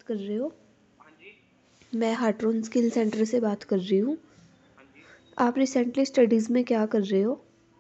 कर रहे हो? हाँ जी। मैं हार्ट्रोन स्किल सेंटर से बात कर रही हूँ। हाँ जी। आप रिसेंटली स्टडीज़ में क्या कर रहे हो?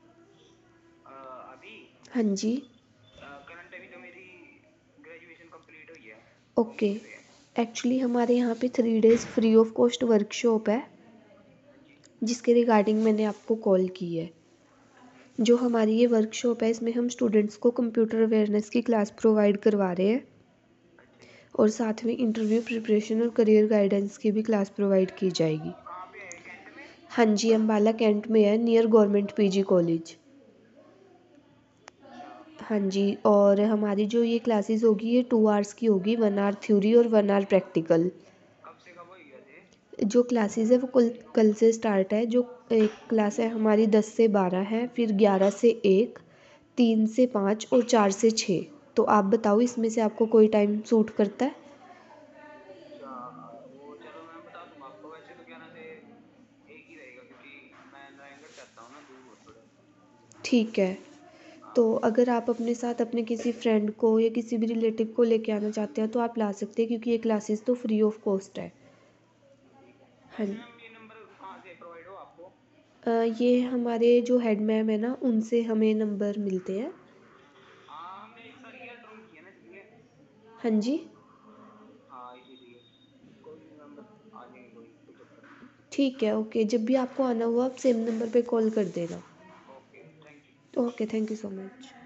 अभी हाँ जी। करंट अभी तो मेरी ग्रेजुएशन कंप्लीट हुई है। ओके। कॉमर्स से है। एक्चुअली हमारे यहाँ पे 3 days free of cost workshop है, हाँ जी। जिसके रिगार्डिंग मैंने आपको कॉल की है। जो हमारी ये वर्कशॉप है, इसमें हम स्टूडेंट्स को कंप्यूटर अवेयरनेस की क्लास प्रोवाइड करवा रहे हैं अच्छा जी। और साथ में इंटरव्यू प्रिपरेशन और करियर गाइडेंस की भी क्लास प्रोवाइड की जाएगी। कहाँ पे है, कैंट में? हाँ जी, अम्बाला कैंट में है, नियर गवर्नमेंट पीजी कॉलेज। अच्छा। हाँ जी, और हमारी जो ये क्लासेस होगी ये 2 आवर्स की होगी, 1 आवर थ्योरी और 1 आवर प्रैक्टिकल। कब से कब होगी वैसे? जो क्लासेस है वो कल से स्टार्ट है। जो एक क्लास है हमारी 10 से 12 है, फिर 11 से 1, 3 से 5 और 4 से 6। तो आप बताओ इसमें से आपको कोई टाइम सूट करता है? अच्छा, वो चलो मैं बता दूंगा आपको। वैसे तो 11 से एक ही रहेगा, क्योंकि मैं नारायणगढ़ से आता हूँ ना, दूर हो थोड़ा। ठीक है। हाँ। तो अगर आप अपने साथ अपने किसी फ्रेंड को या किसी भी रिलेटिव को लेके आना चाहते हैं तो आप ला सकते हैं, क्योंकि ये क्लासेस तो फ्री ऑफ कॉस्ट है। ठीक है। हाँ। वैसे मैम ये नंबर कहाँ से प्रोवाइड हो आपको? ये हमारे जो हेड मैम है ना, उनसे हमें नंबर मिलते हैं। हाँ, हमने एक साल की ड्राइंग की है ना, इसलिए। हाँ जी। हाँ, इसीलिए। कोई नहीं मैम, आ जाएंगे, कोई चक्कर नहीं। ठीक है, ओके। जब भी आपको आना हुआ आप सेम नंबर पे कॉल कर देना। Okay, thank you. Okay, thank you so much.